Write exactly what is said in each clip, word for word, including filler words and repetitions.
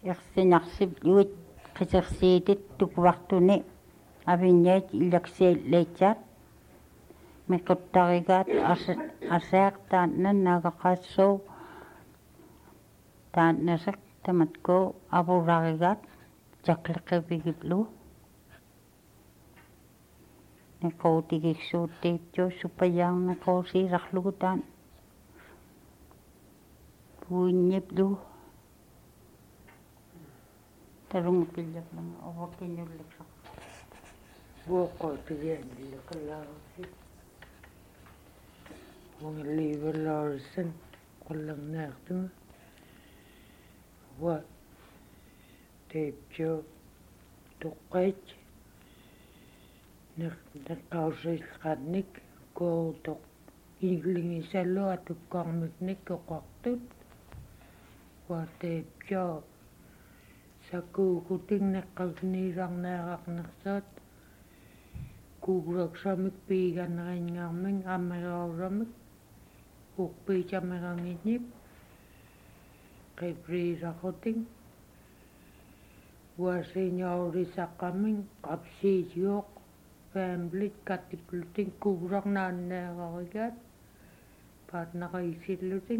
ерсинарсип луит қисерсиитит тукуартуни авинниит илаксииллаитсаат миқуттаригаат асаартаан наннаагақаассуу тааннасак таматкуу авуларигаат таклеқивигитлу некоутигиксуутtiitсуу супаяарнакоосииларлугу таан пуинниплу талунгу пиллерлама оваккиннуллакса буоққотигианниллекалааруси унгилливаллаариссан қуллернаартума ва тепчо тоққайт неққаусиллеқарник коотоқ иглингисаллуа туккаармикник коқартут ва тепчо сакуукутиннеққагнииларнеарарнерсаат куугуаксамик пииганнеринngаармин аммерааврамик укпиитамерангиннип қиприисақутин уасиниаулисаққамин қапсиитиоқ фэмилит каттиплутин куугуларнааннеараригаат партнерисиллутин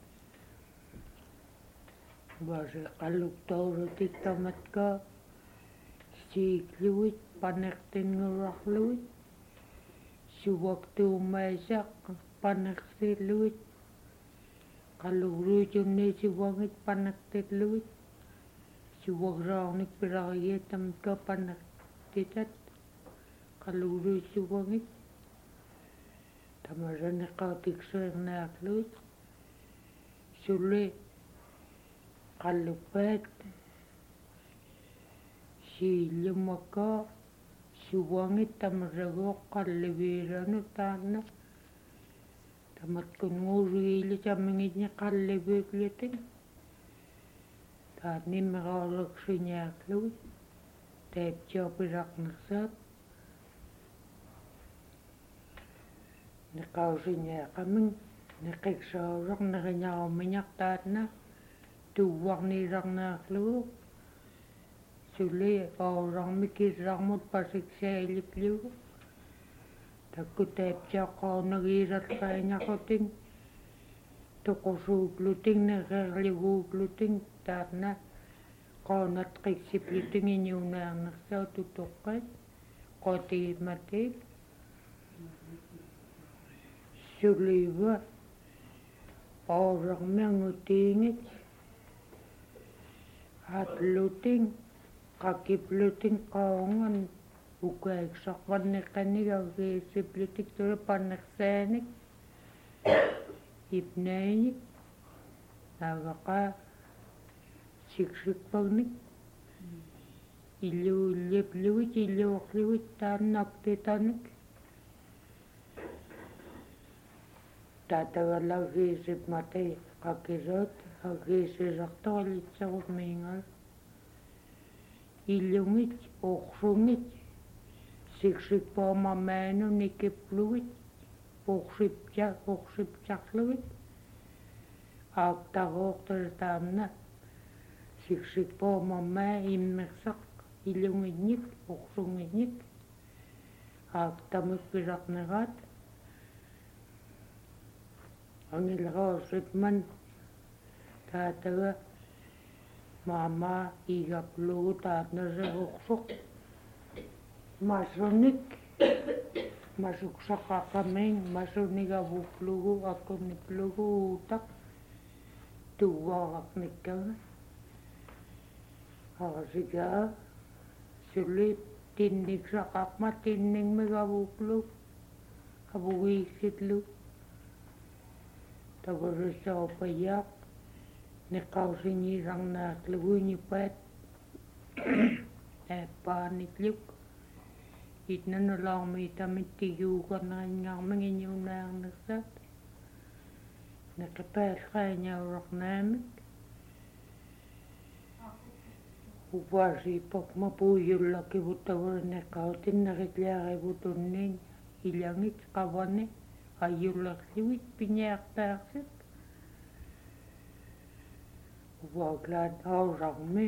васе қаллуктоорутик таматка сииклуит панертингуларлуит сувактуумаисақ панертиллуит қаллугруутунниисивангит панертиллуит суваграарник пиларигиат таматка панертитат қаллугруутсувангит тамасанеқаатиксуернаарлуит сулли қаллуппаат сииллумакка сувангит тамасагоо қалливиилану таанна таматкунгууригиили таммингитни қалливиуклитин таат ниммераалаксиниаарлуит таапчоопиларнерсаат неқаусиниақамин неқиксаулернериняаруминиартаатна тууварнииларнеарлугу сулли аулармикиллармут пасиксаилиплугу такку таапчааққаунагиилаллаингақутин тоқусууклутин нерерлигууклутин таатна qaunat qiksiplitin iñuunаарnersaa tutoqqat qotiimmatik suliva aorermiangutiingit atlutin qakiplutin qaungan ukaaksarvanneqqanigargiisiplitik tula pannersaanik ipnaanik naavaqa siksikparnik illuulliapluit illuorluit taannartitanik taatagallargiisip mati qakisoot aggiisisartoralitserut miingal illungit orsungit siksikpaamamaanu nikipluit orsipja orsipjarluit aaqtaroortal taamna siksikpaamammaa immersaq illungitnik orsungitnik aaqtamik pilarneraat angilerausipman taataga maama igaplugu taatnaseruqsuq masunik masuksaqaqamiin masunigavuklugu akkuniplugu uutaq tuugaaraqnikkaga arasigaa suli tinniksaqaqma tinningmigavuklu avugiiksitlu tavarussaupayaq neqausiñiisarnaaqluguiñipaat aappaanikluk itnanulaarmiitamit tiguuqernerinngаарmigiñuunаарnersaat neqipaalqaañaurarnaamik upaasiipaqma puuyullakivut tavarineqqautinneritliarivut ilangit qavani ayullerluit piñaartaarsit Uwaglaan aurarmi.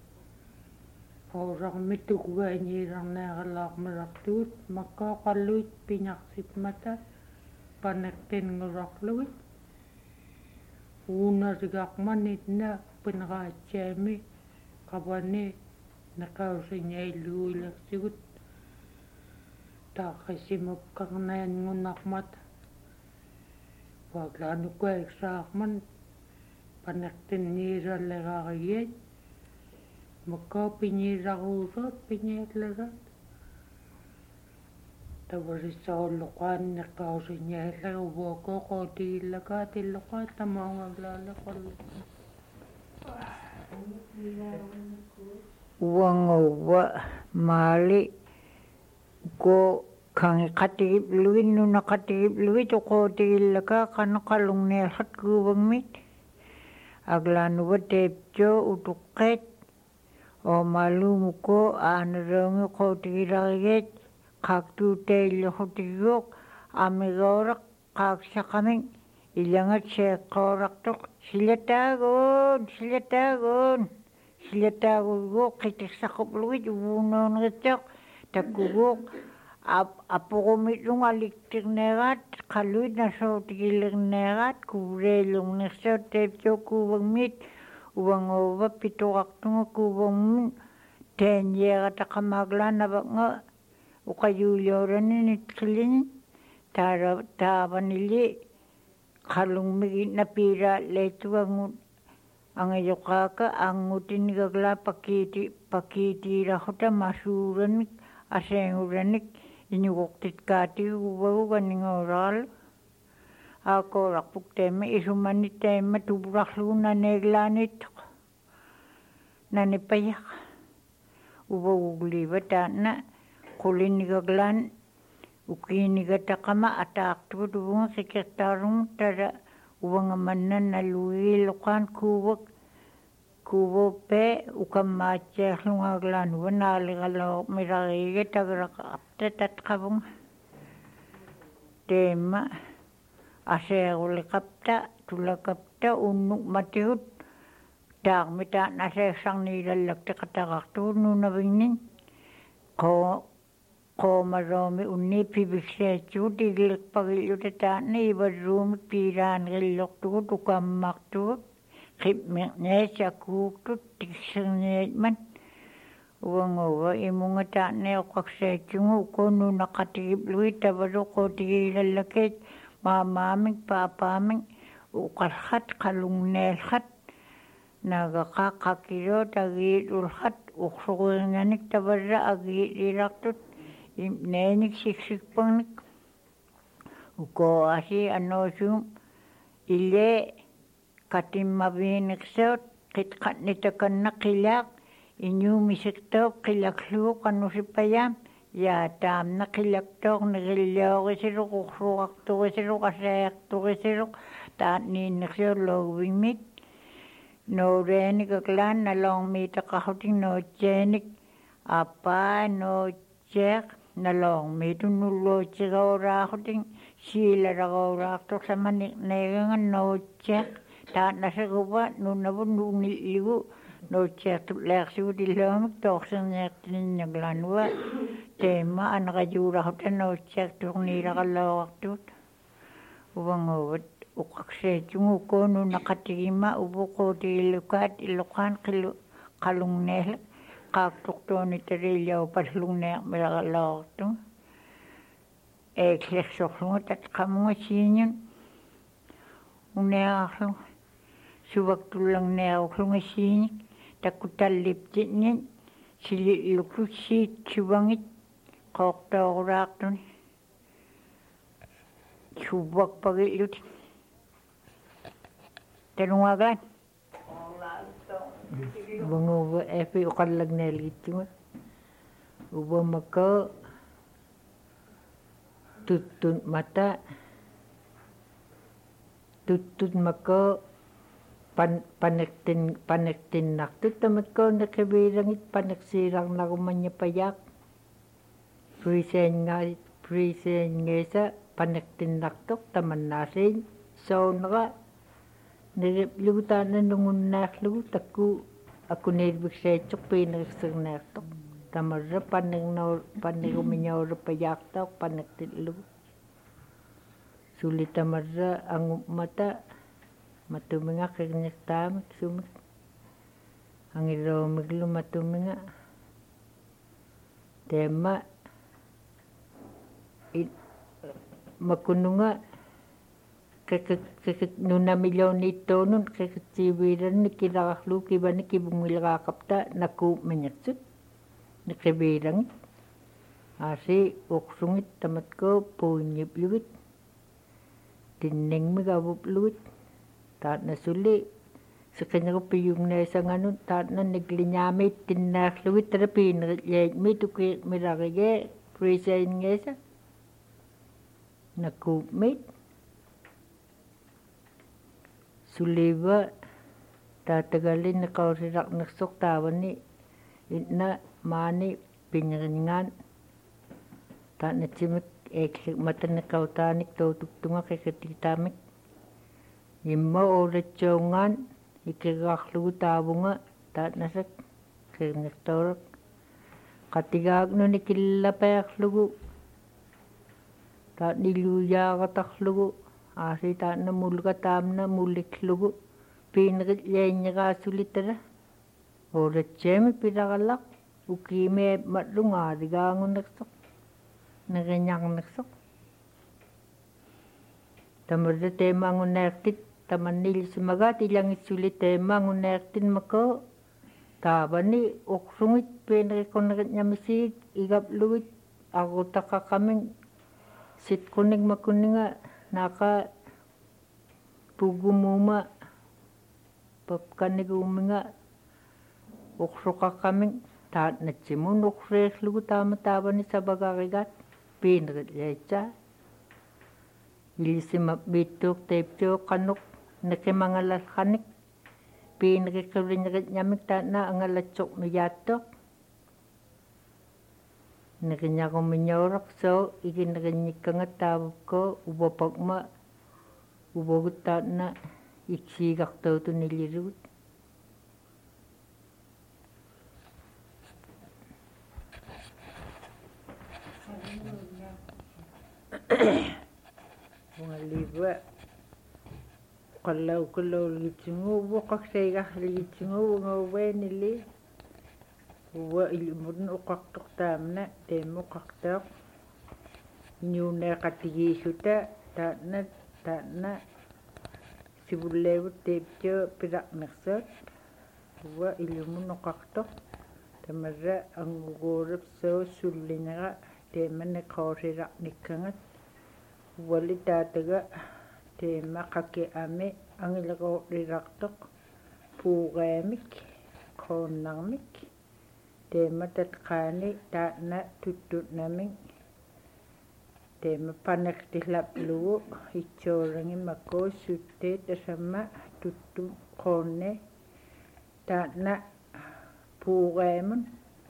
Aurarmi tukuvainiirarnaaqalaarmarartugut makkaqalluit pinaqsipmata panaqtinngurarlugut uunarigaqmanit na pinaqaatsiami qavani naqausingailluilersigut taaqqisimukkarnaangunarmat uaglaanukuaiksaarman panaqtinniirallerarigiat makkaapinniilaruusoot pinniallagat tavallissaulluqaanneqqausingaallera uvuakooqootigillakaat illuqaat tamaungaglaalleqallu uanguva maali ko kangiqatigipluit nunaqatigipluit uqootigillaka qanaqalungniallat kuuvangmit aglaanuva teeptio utuqqeet oomaalumuko aanereungi qootigilarigeet qaaktuuteilluqutiguuq amigooraq qaaksaqaming illangat seeqqooraqtoq silataaguun silataaguun silataaguuguuq qitiqsaqupluit uvuunoonrittoq takkuguuq apuqumitlung aliktirneeraat qalluit nasuutigillerneeraat kuureillungnersuut teeptio kuuvangmit uanguuva pituqartunga kuuvangmun teanjeerataqamaaglaanavaqnga uqayuuliorani qillini taara taavanili qallungmigit napiiraaleitugangut angayoqaaka angutinigagla pakiiti pakiitiirahuta masuuranik aseenguranik inuqortitkaatiguvaguganingooraalu aakooraqpuk teema isumanit teema tupurarlugu naneeglaanittoq nanipayaq uvagugliiva taanna qulinigaglaan ukiinigataqama ataaqtugut uvunga sekretaarugut tara uvangamanna naluigiilluqaan kuuvak kuuvoppe ukammaatsiarlungaaglaanua naaliqalooqmirariiga tageraqapta tatqavunga teema aseeruliqapta tulakapta unnuk matigut taaqmitaan aseersarniilallakti qataqartugut nunavignin qoo qoomaroomi unni pivikseetsigut igiliqpagilluta taanna ivarruumik piiraanigillortugut ukammartugut qipmiqneesakuuktut tiksirniatman uanguva imunga taanna oqaqseetsungu ukoonnunaqatigipluit tavaluqootigiilallakeet maamaamik paapaamik uqallat qalungneellat nagaqa qakiroot agiilullat uqsuguringanik tavarra agiilirartut imneenik siksikpagnik ukoasi anoosum ile katimmaviinikseut qitqatnitakanna qilaaq iñuumisiktoop qilakluuq anusippayaam yaa taamna qilaktoq nigillooqisiruq uqsuqartuqisiruq aseeqtuqisiruq taatniinniqsiut loogvigmit nooreenikaklaan naloongmiitaqarrutik nootseenik appaa nootseeq naloongmiitun nulluutsigooraarutik siilaragooraartuq samaniqneeganga nootseeq taatnasiguva nunavut nuunilligu nootseertulleersigut illoomik tooqsirniartininnaglaanua teema anaqajuurahuta nootseertuqniilaqallooqartugut uvanguvat uqaqseetsungu ukoonnunaqatigima uvuqootigillukaat illuqaan qillu qalungneela qaaqtuqtuunitariillau pallungneermiraqallooqartuga eeklersorluga tatqamunga siiñun uneaqarluga suvaktullarneeruqluga siiñik takkutalliptitnin silillukluk siit suvangit qooqtooruraaqtuni suvvakpagillut tanungagaan uvanguva epi uqallagneelgittuga uvamaka tuttun mata tuttut maka pan panektin panektinnartut tamakkoonneqiviilangit paneksiilarnarumannapajaq priiseengai priiseengeesa panektinnartoq tamannaasiin soonera Niriplugu taana nungunnaarlugu takku akunilvikseitsuk piineriksernаарtoq tamarra pannernoor pannerumiñauluppajaartauq pannertillugu suli tamarra angummata matuminga qirnirtaamik sumik angiloomiglu matuminga teemma makununga kekek nuna miljoonittoonun keketsiiviilanni kilararlu kivani kivungileraaqapta nakuumiñatsut niqiviilangit aasi uqsungit tamatko puinniplugit tinningmigavuplugut taatna suli siqinерupпиюгнеасанганут таатна никлиñaamit tinnaarlugit tala piineritlaitmi tukimirarige freezeringeesa nakuummit suliva taatagalli niqaurirarnersoq taavani inna maani pingeringaan taatnatsimik eeklik mataniqautaanik toutuktunga qiqititaamik imma uulatsuungaan ikirraarlugu taavunga taatnasak qirnirtooraq qatigaaqnuni killapearlugu taatniluujaaqatarlugu aasi taatna mulga taamna mulliklugu piineritlainñeraasuli uulatseemi pilaralaq ukiimeep matlungaaligaangunersoq neriñarnersoq tamarra teemaangunaartit tamannilsimagaat ilangissuli teemaangunaartinmako taavani uqsungit piineriqoneritñamisiit igaplugit arrutaqaqamin sitqunik makuninga naaqa pugumuuma papkaniguuminga uqsuqaqqamin taatnatsimun uqsiirlugu taama taavani sabagarigaat piineritlaitsaa ilissimap biittuuq teiptuuq qanuq niqimangalalqanik piineriqqiuliñeritñamik taatna angalatsoq nuyaattoq niqiñarumiñauraq soo ikineriñikkangat taavukko uvapakma uvogut taatna iksiigartautunillilugut Ungaliva qallaukuluulgitsingu uvoqaksaigarligitsingu ungauvainili uva ilimutun uqartoq taamna teemuqartauq niuneeqatigiissuta taatna taatna sivulleevut teiptio pilaqnersaat uva ilimun uqartoq tamarra anguguurap soo sullinera teemane qauriraqnikkangat uvali taataga teema qakiami angileqoorrirartoq puuqaamik qoonnarmik teema tatqaani taatna tuttutnamin teema panertillaplugu itsoorangimako suttee tasamma tuttum qoonne taatna puuqaamun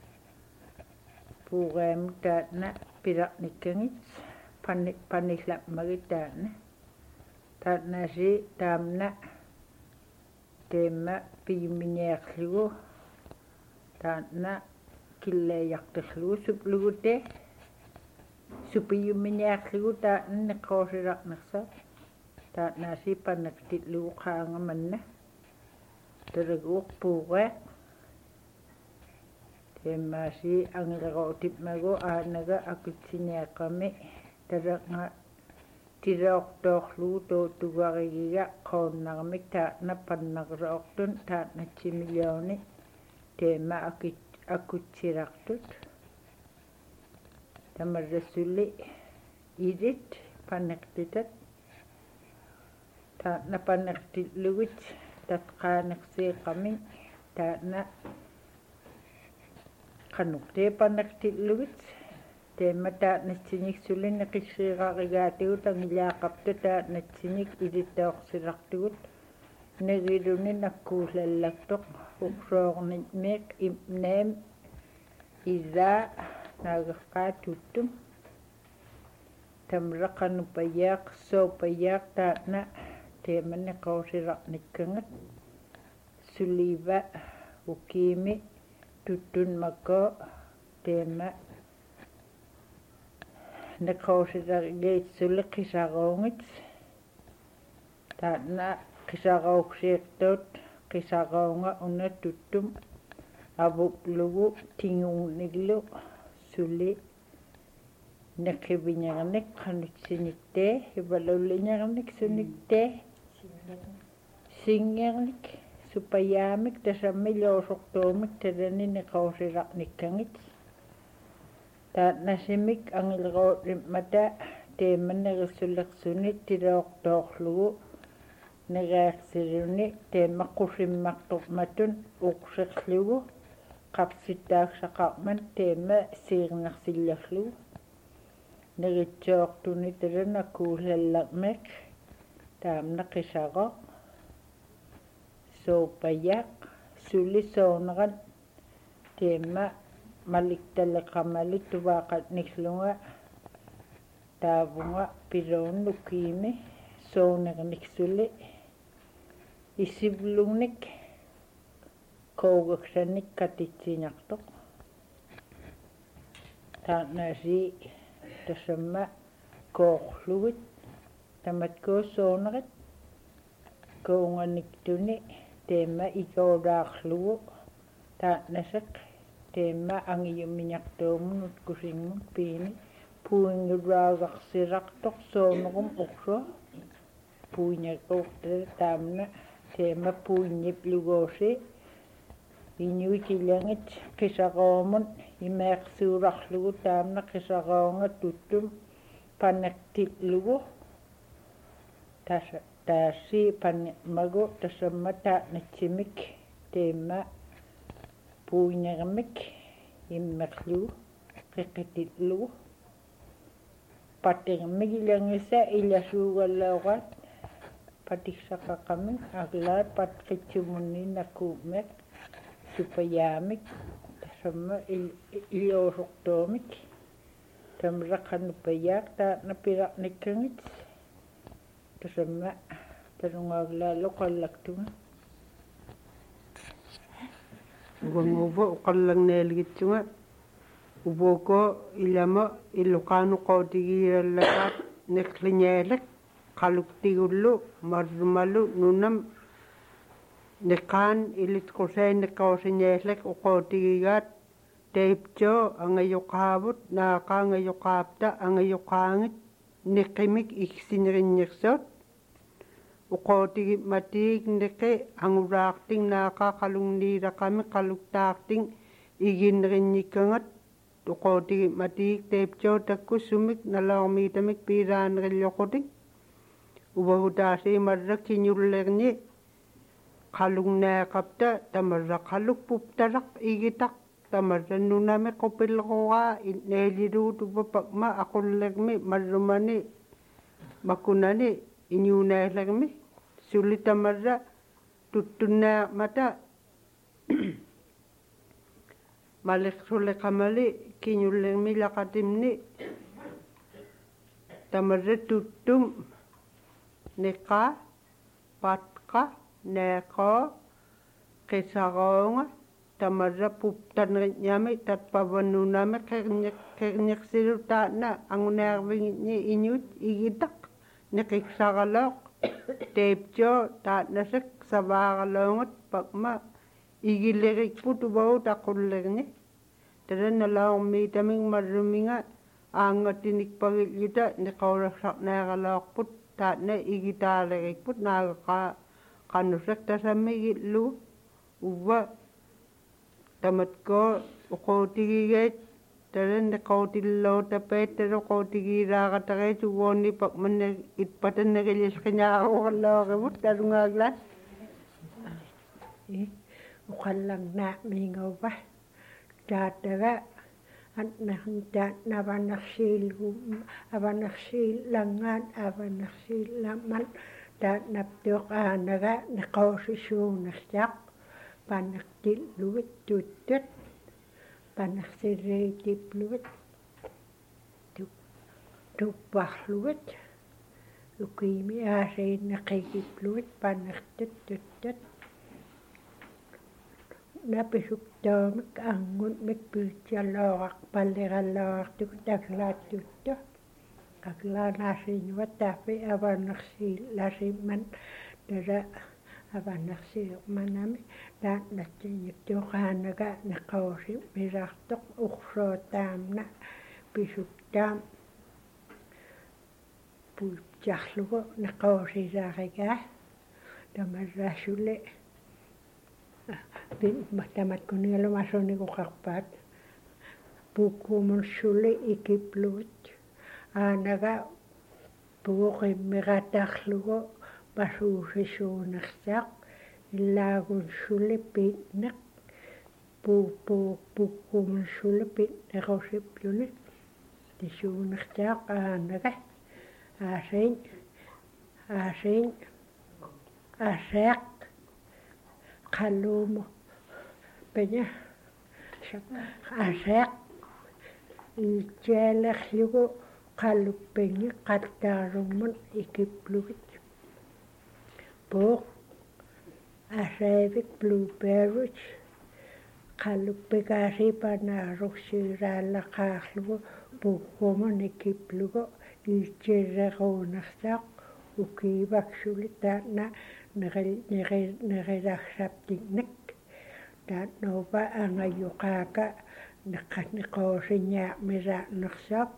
puuqaamuk taatna pilaqnikkangit pani panillapmagit taatna taatnasi taamna teema piyumiñeerlugu taatna killeeyarterlugu suplugute supiyumiñeerlugu taatna niqoosiraqnersa taatnasi panertillugu qaangamanna taraguuq puuqaaq teemaasi angileqootipmagu aanaga akutsiñeeqami taraqnga tiraortoorlugu tootugarigiga qoonnarmik taatna pannaqerortun taatnatsimiljooni teema akit akutsirartut tamarrasuli ilit panertitat taatna panertillugit tatqaanersiiqamin taatna qanuqtee panertillugit teema taatnatsiñik suli neqissiirarigaatigut angilaaqapta taatnatsiñik ilitaoqsirartugut negiluni nakkuullallartoq uqsoornitmiiq imneem ilaa naagerqaa tuttum tamra qanupayaaq soopayaaq taatna teemanne qausirarnikkangat suliva ukiimi tuttun makko teema neqausirarigeitsulle qisaqaungit taanna qisaqauksiirtuut qisaqaunga una tuttum avuplugu tinguunillu suli neqiviñernik qanutsinittee ivalulliñernik sunittee singernik supayaamik tasammiloosortuumik talani neqausirarnikkangit taannasimik angilrootlimmata teemannerissulersunit tiloortoorlugu negaarsiluni teemaqqusimmartormatun uqserlugu qapsittaaksaqarman teema siirnersillerlugu neritsoortuni talana kuulallarmek taamna qisaqo soopayaq sulisoonerat teema maliktaleqamalit tuvaaqatniklunga taavunga piloonnukiimi soonerniksuli isivlugnik koogaksanik katitsiñartoq taannaasi tasamma koorlugit tamatkoo soonerit kounganiktuni teema ikoolaarlugu taannaseq teema angiyumiñartuumunut kusingut piini puingulaagarsilartoq soonerum uqsua puiñakuurtala taamna teema puiññiplugoosi iñuikilangit qisaqoomun imeersuularlugu taamna qisaqoonga tuttum panertillugu tasa taasi panmagu tasamma taanatsimik teema puiñermik immerlugu qiqitillugu patirmigilangisa ilasuugallaoqaat patiksaqaqamin aglaat patqitsumunni nakuumek supayaamik tasamma iloosortuumik tamraqanupayaaq taatna piraqnikkangit tasamma talungaaglaalo qallaktunga uvanguva uqallagneeligitsunga uboko ilama iluqaanu qootigiirallakaat neqliñaalak qaluktigullu marrumalu nunam neqaan ilitqusaineqqausiñaallak uqootigigaat teipcho angayuqaavut naaqa angayuqaapta angayuqaangit neqimik iksineriññersoot uqootigip matiik neqi anguraarting naaqa qalungniiraqami qaluktaarting igineriññikkangat uqootigip matiik teipcho takkussumik nalaormiitamik piiraanerilloqutik ubagutaasi marra kiñullerñi qalungnaaqapta tamarra qalukpuptalaq igitaq tamarra nunami qupillequraa neeliluut upapakma aqullermi marrumani makunani iñuunaallermi suli tamarra tuttunnaaqmata maliqsuleqamali kiñullermi laqatimni tamarra tuttum neqa patqa neeqoo qisaqoonga tamarra puptaneriññami tatpavanunami qerñeqsilutaana angunaarvigiññi iñut igitaq neqiksaqalooq teipcho taanasek savaaqaloongat pakma igillerikput uvagut aqullerñi talanalaormiitamik marruminga aangatinikpagilluta neqaulassarnaaqaloorput taatna igitaalerikput naagaqa qanusek tasammigillu uva tamatkoo uqootigigeet talanne qootilloutapeet talo qootigiiraaqatareet uvoonni pakmanne itpatannerillisqiñaaruqallooqivut talungaaglaat uqallagnaaqmiingauva taataga annahintaat navanersiilgum avanersiillangaan avanersiillaman taat naptuq aanaga neqausisuunersiaq panertillugit tuttut panersiriitipplugit tupparlugit ukiimi aasiin naqigipluit pannertut tuttut napisuktaamik angun mik pyytsiallooraq palliralloorartuk taklaаттuttu aklaanaasiinuat taapi avannersiillasimman tala avannersiimanami taannattiinyuktuoqaanaga neqausi misartoq ursuutaamna pisuktaam puutjarlugu neqausisaarigaa tamarraasuli tamat kunialumasunigoqarpaat puukkuumunsulli ikipluut aanaga puuqimmiqatarlugu pasuusisuunersaaq illaagunsulli piitneq puu puu puukkuumunsulli piitnequsipjuni tisuunersaaq aanaga aasiin aasiin aseaq qalluumu peña aseaq iltieelerlugu qalluppiñi qattaalummun ikiplugit puuq aseevik blueberries qalluppigaasipanaaruksiiraallaqaarlugu puukkumun ikiplugu iltieereruunersaaq ukiivaksuli taanna nerilarsaptinnek taannuupa angayuqaaka neqqanneqoosiñaaqmisaannersaaq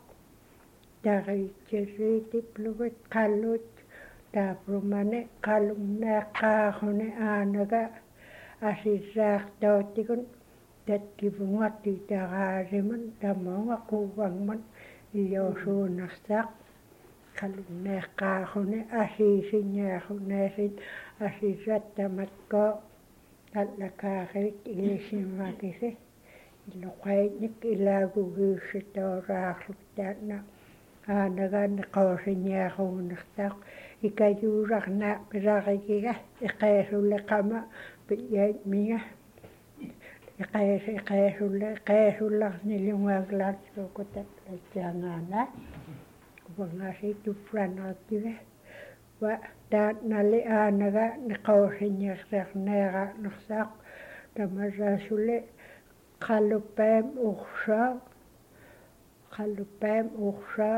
tariitsiriitiplugut qallut taaprumani qallumnaaqqaaruni aanaga asissaartoottikun tatkivungartiitaraalimun tamuunga quuvangmun illuusuunersaaq qallumnaaqqaaruni asiisiñaarunaasiin asissattamatko allakaariit ilissimmakisi illoqaitnik ilaagugiussitoораарлuk taanna aanaga neqoosiñaaruunersaaq ikayuurarnaa misarikiga iqeesulleqama pi'yait minga iqees iqeesulle iqeesullarnilungaaglaarsuukutat latsaangaanaa kupangaasi tuffrannertiga wa taannali aanaga neqoosiñerserneeraanersaaq tamarraasulle qalluppaam ursaa qalluppaam ursaa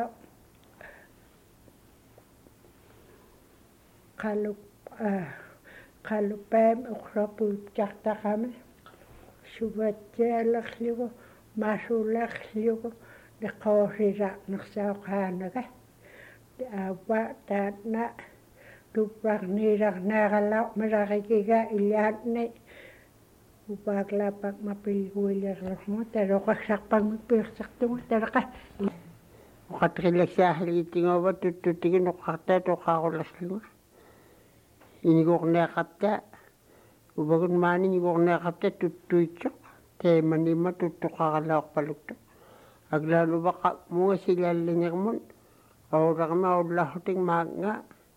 qallup qalluppaam ursapuuttartaqami suvatsialerlugu masulerlugu neqoosisarnersaaqaanaga aava taanna tupparniilarnaarallau misarikiga ilaatni upaaklaapak mapilguilerlermu taloqassarpangmik piirsartugu talaqa oqatrillaksaaxiliittinguava tuttutigi noqqartaa toqaarullerlugu inigorneaqarta upagun maani inigorneaqarta tuttuitsoq teemanimma tuttoqaralaorpalukta aglaanuvaqa mugasilaallingermun aurarma ullarhutik maanga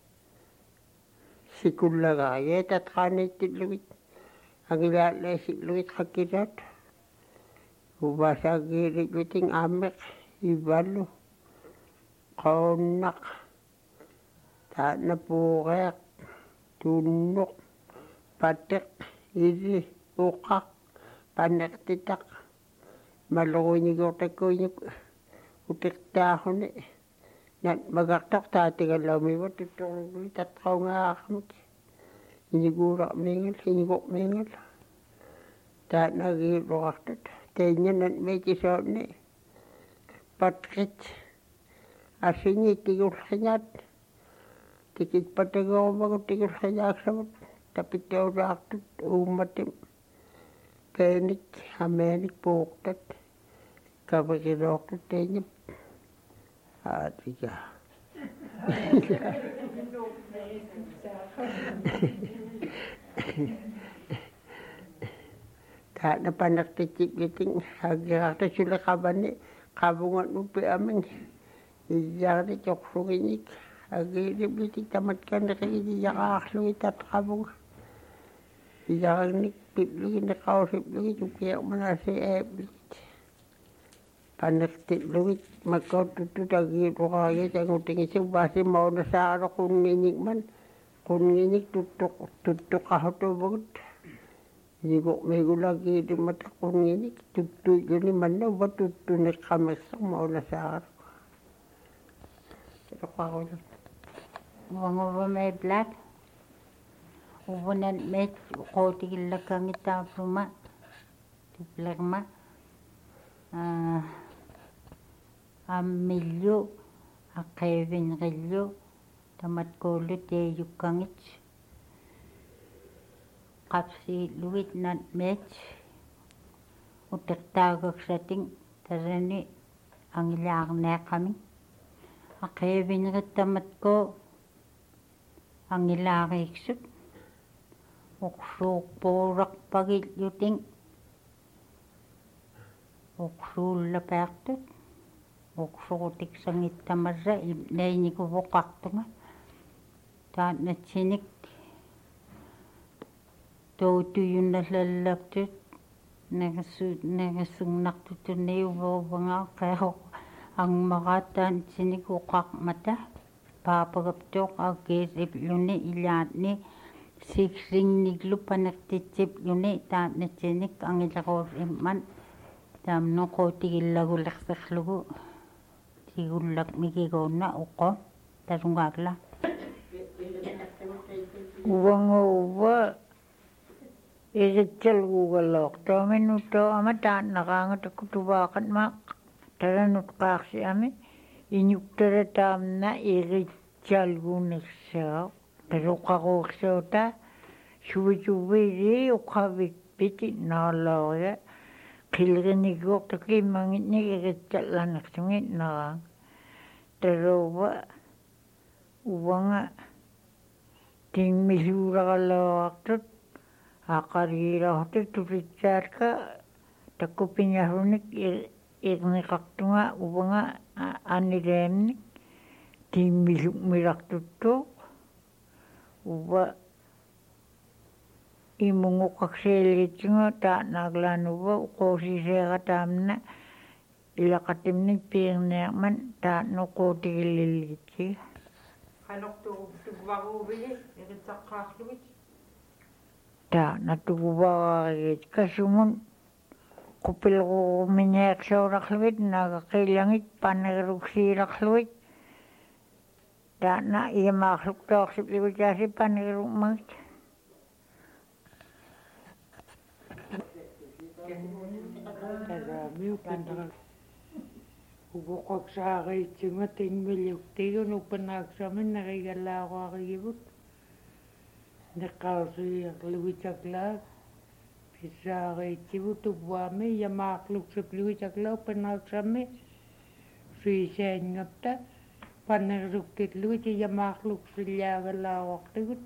sikullagaagee tatqaaniittillugit agilaalleesillugit qakkilaat uvasaagiirilluting aammeq ivallu qaonnaq taanna puuqeeq tunnuq pateq ili uqqaq panneqtitaq malluguinigortakkuiñuk utiqtaarruni nat magartoq taatigallaamiva tuttorluguli tatqaungaaqamik iniguuraqmiingal iniguqmiingal taanagiiluqartut teeñanan meekisoonni patqit asiñiittigulqiñaat tikitpatagorumagut tigulqiñaaksamut tapitteuraartut uummatim peenik ameenik puuqtat kaviqiloortut teeñap aatiga taana panaqtitsikliting agirartasuli qavani qavungatnupi aming iyaarni toqsugiñik agiiliblitik tamatkanneqigit iyaqaarlugi tatqavunga iyaqagnik piplugi neqausiplugi tukiaqmanasi eepligit panertilluit makkautututagiiluqaagi tangutingisuvvaasi maunasaaru qunninikman qunninik tuttuq tuttuqartuvugut igu migulagiilimata qunninik tuttuigguni mannuva tuttuneqqamersoq maunasaaru toqarulla Uvanguva me black. Uvunan met qootigillakangitaapluma tuplerma. Ah, ammillu aqeevinrillu tamatkuullu teeyukkangit qapsiilluit nat met utertaagaksating tarani angilaarneeqami aqeevinrittamatku angilaariiksut uqsuuqpuuraqpagilluting uqsuullapaartut uqsuutiksangittamara neynikuvoqartunga taatnatsinik toutuyunnallallartut nagassuut nagassunnartutunniuvoovangaa qeeroq angmaraattaan sinik uqaqmata paapagaptuuq aggiisipluni ilaatni siksingniklu panertitsipluni taatnatsinik angileruus imman taamnu qootigillagulerserlugu tigullak mikiguunna uqqo talungaakla Uvanguva iritsalguugalloortuaminnutto ama taannaqaangatakkutuvaaqatma taranutqaarsiami iñuktara taamna iritsalguunersaa taruqaruursauta suvisuviiri uqavikpiti naallooria qilriniguortakimangitnik iritsallanersungi naraan taruuva uvanga tingmisuuraqalluartut aqariilortut turitsaarka takkupingarunik irniqartunga uvanga anileemnik tingmisukmilartuttuuq uva imunguqaksiiliitsunga taatnaaglaanuva uquusiseera taamna ilaqatimnik piirniarman taatnuquutigillilligitsiga qanortuquvvaruuvigi iritaqqaarlugit taatnatuguvaraarigit kasumun qupilruurumineersuularlugit naagaqillangit paneruksiilarlugit taatna iamaarluktoorsiplugutaasi panerumagit Taramiupinara uvoqaqsaariitsunga tingmiliuktigun upanaaksaamin narigallaaruarigivut neqqaarsiiarlugitaklaak pissaariitsivut uvvaami iamaarluksiplugitakla upanaaksami suisaanngapta panerluktitlugut iamaarluksillaagallaaruartugut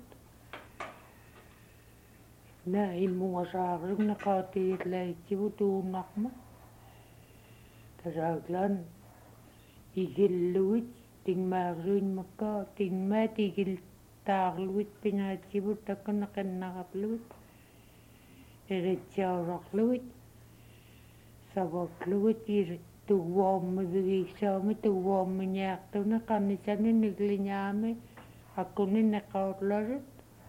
na immuasaarlug neqaatigillaitsivut uunarma tasaaklaan igillugut tingmaarsuinmakka tingmaat igiltaarlugut pinaatsivut takkuneqinnaraplugut eritsaurarlugut savaklugut tugvuormivigiiksaami tugvuorminiartuni qamisani nigliñaami akkuni neqautlarut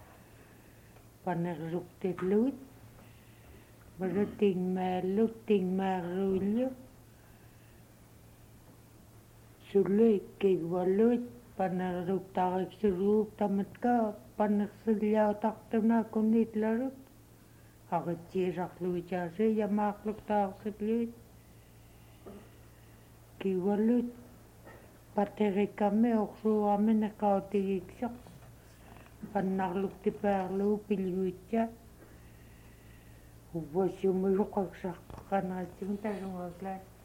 panerluktitlugut malu tingmaalluk tingmaarruillu sulluikkigvalluit panerluktariksuluuk tamatka panersilliautartuna kunitlarut aritsiisarlugitaasi iamaarluktaarsipluit kigvallut paterikami orsuarami neqautigiiksoq pannarluktipaarlugu pilguitsa uvvassumuiluqaksarqanaatsigun talungaklaa